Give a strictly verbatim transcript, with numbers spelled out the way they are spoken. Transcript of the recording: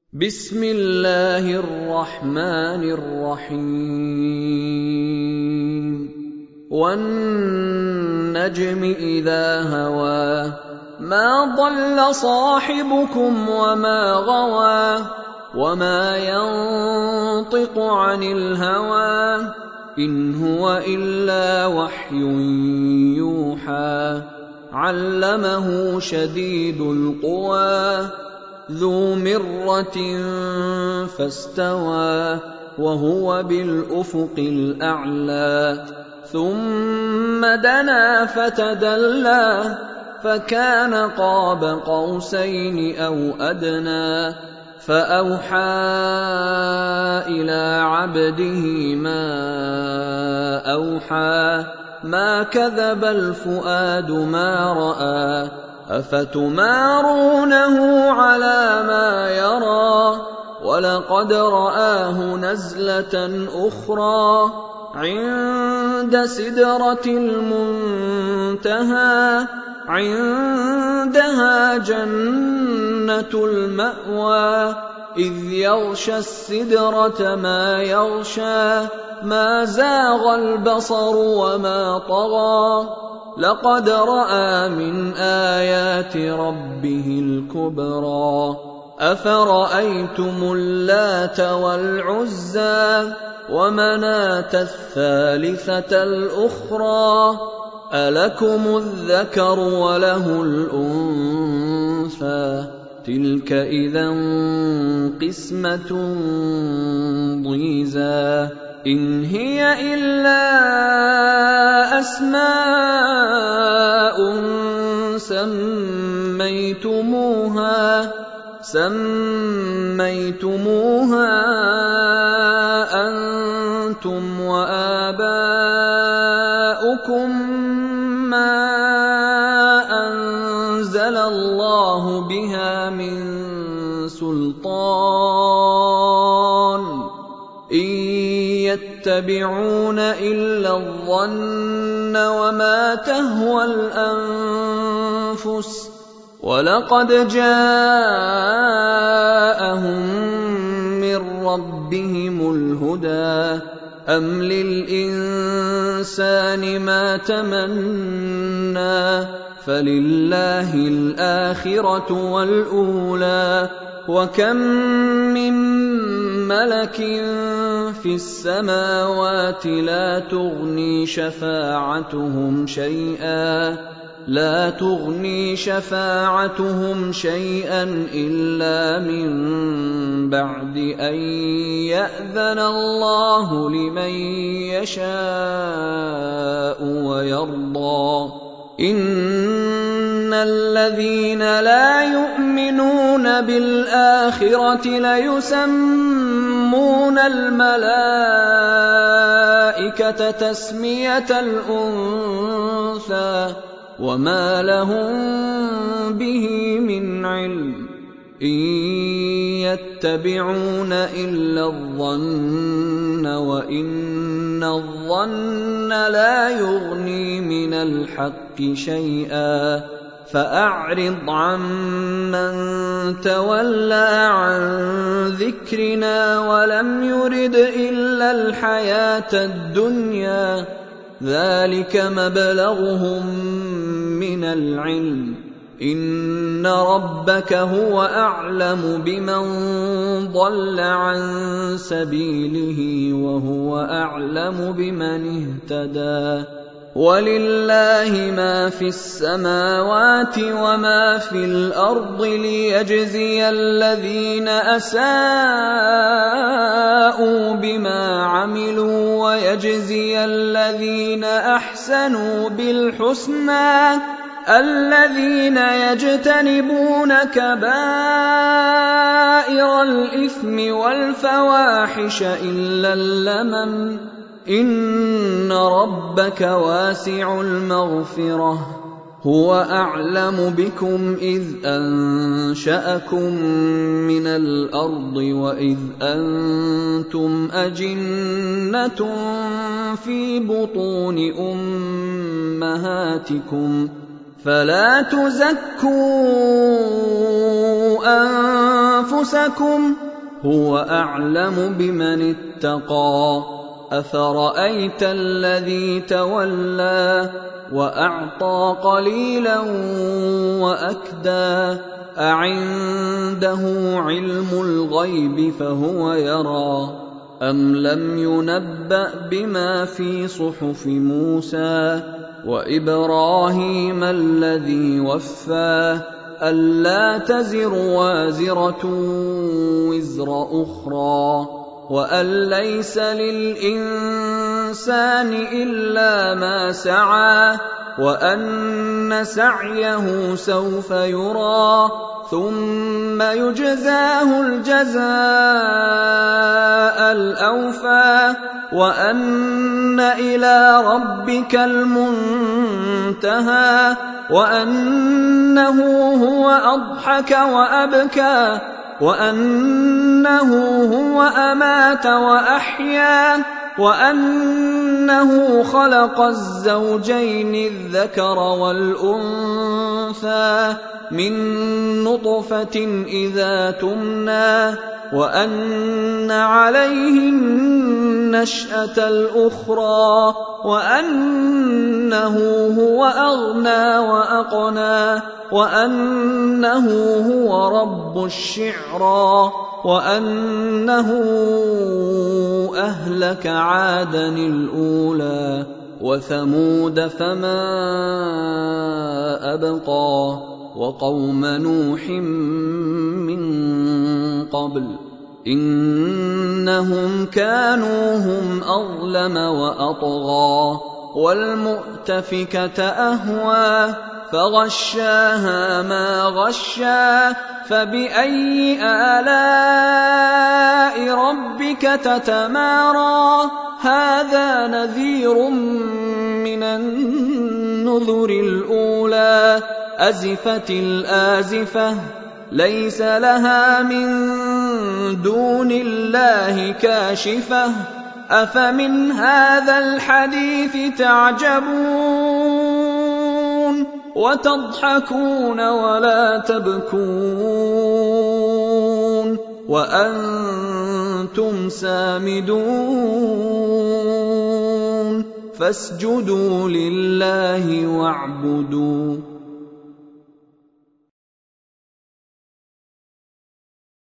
بسم الله الرحمن الرحيم والنجم إذا هوى ما ضل صاحبكم وما غوى وما ينطق عن الهوى إن هو إلا وحي يوحى علمه شديد القوى ذو مرة فاستوى وهو بالأفق الأعلى ثم دنا فتدلى فكان قاب قوسين أو أدنى فأوحى إلى عبده ما أوحى ما كذب الفؤاد ما رأى أفتمارونه على ما يرى ولقد رآه نزلة أخرى عند سدرة المنتهى عندها جنة المأوى إذ يغشى السدرة ما يغشى ما زاغ البصر وما طغى لقد رأى من آيات ربه الكبرى أفرأيتم اللات والعزى ومناة الثالثة الأخرى ألكم الذكر وله الأنثى تلك إذا قسمة ضيزى إن هي إلا أسماء سميتموها سميتموها أنتم وآباؤكم ما أنزل الله بها من سلطان إن يتبعون إلا الظن وما تهوى الأنفس ولقد جاءهم من ربهم الهدى أم للإنسان ما تمنى فلله الآخرة والأولى وكم من ملك في السماوات لا تغني شفاعتهم شيئا لا تغني شفاعتهم شيئا إلا من بعد أن يأذن الله لمن يشاء ويرضى إن الذين لا يؤمنون بالآخرة ليسمون الملائكة تسمية الأنثى وما لهم به من علم إن يتبعون إلا الظن وإن الظن لا يغني من الحق شيئا فأعرض عمن تولى عن ذكرنا ولم يرد إلا الحياة الدنيا ذلك مبلغهم من العلم إن ربك هو أعلم بمن ضل عن سبيله وهو أعلم بمن اهتدى ولله ما في السماوات وما في الأرض ليجزي الذين أساءوا بما عملوا ويجزي الذين أحسنوا بالحسنى الذين يجتنبون كبائر الإثم والفواحش إلا اللمم إن ربك واسع المغفرة هو أعلم بكم إذ أنشأكم من الأرض وإذ أنتم أجنة في بطون أمهاتكم فلا تزكوا أنفسكم هو أعلم بمن اتقى أفرأيت الذي تولى وأعطى قليلا وأكدى أعنده علم الغيب فهو يرى أم لم ينبأ بما في صحف موسى وإبراهيم الذي وفى ألا تزر وازرة وزر أخرى وأن ليس للإنسان إلا ما سعى وأن سعيه سوف يرى ثم يجزاه الجزاء الأوفى وأن إلى ربك المنتهى وأنه هو أضحك وأبكى وأنه هو أمات وأحيا وأنه خلق الزوجين الذكر والأنثى من نطفة إذا تمنى وأن عليه النشأة الأخرى وأنه هو أغنى وأقنى وأنه هو رب الشعرى وأنه أهلك عادا الأولى وثمود فما أبقى وقوم نوح من قبل إنهم كانوا هم أظلم وأطغى والمؤتفكة أهوى فغشاها ما غشا فبأي آلاء ربك تتمارى هذا نذير من النذر الأولى أزفت الآزفة ليس لها من دون الله كاشفة أفمن هذا الحديث تعجبون وتضحكون ولا تبكون وأنتم سامدون فاسجدوا لله واعبدوا